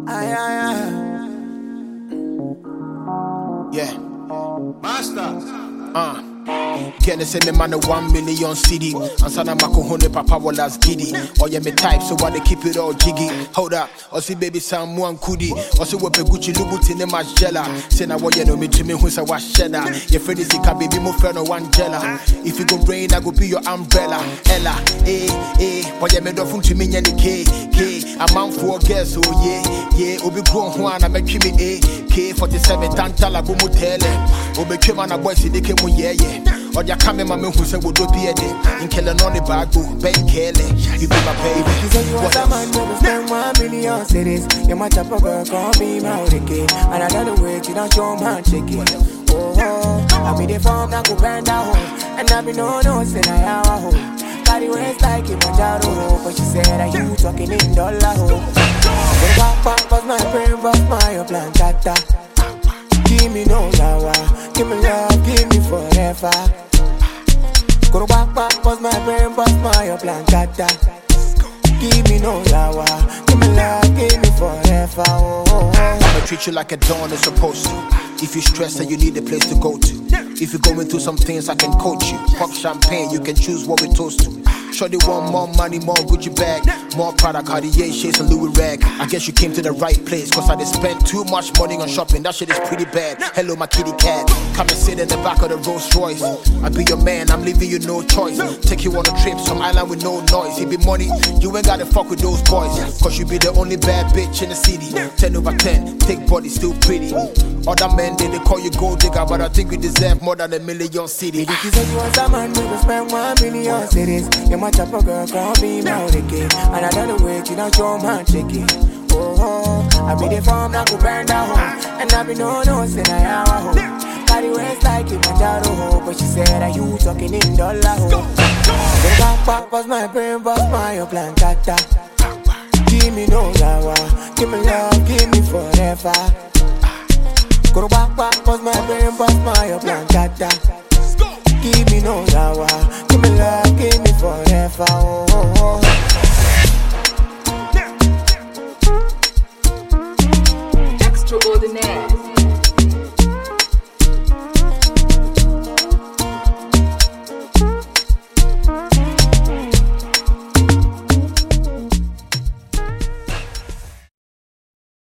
Aye, aye, aye. Yeah. Master. Can say me man a 1 million CD and sana mako hone papa was giddy. Or yeah me type so why they keep it all jiggy. Hold up, or see baby someone kudi. Or see what Gucci Lubuti ne majella. Say na what you know me to me who's a wash cheddar. Your friend is a baby mo friend or one jella. If you go rain I go be your umbrella. Ella, what you made of to me any K. A man for girls so yeah. Obi grown one I make me K47 tantala go mutele. Obi came on a boy see they came yeah. Or ya come in my man who said would be a day. In killing on the bag, Ben Kelly. You be my baby. You say you want a man who will spend 1 million cities. You might have a girl, call me my kid. And I don't wait, you don't show man chicken. Oh, I be the form that go bend down. And I be no, say I have a home. Carry waist like a Manjaro. But she said that you talking in dollar home. Back, bust my brain, bust my plan, tata. Give me no yawa, give me love, give me forever. Go back, bust my brain, bust my plan, tata. Give me no yawa, give me love, give me forever. I'ma treat you like a dawn is supposed to. If you stress and you need a place to go to. If you're going through some things, I can coach you. Pop champagne, you can choose what we toast to. Shorty want more money, more Gucci bag, more product, Cartier, shades and Louis rag. I guess you came to the right place, cause I did spend too much money on shopping. That shit is pretty bad. Hello, my kitty cat. Come and sit in the back of the Rolls Royce. I be your man, I'm leaving you no choice. Take you on a trip, some island with no noise. It be money, you ain't gotta fuck with those boys. Cause you be the only bad bitch in the city. 10/10, thick body, still pretty. Other men, they call you gold digger, but I think you deserve more than 1 million city. If you say you want a man, we will spend 1 million cities. You might have a girl, call me my kid. And I don't wait, you don't show man chicken. Oh, I be the form that go burn down. And I be no, say I have a home. Carry waist like a Manjaro. But she said that you talking in dollar home. Back, bust my brain, bust my plan, tata. Give me no yawa, give me love, give me forever. Go back, bust my brain, bust my plan, tata. Give me no yawa, give me love, give me forever.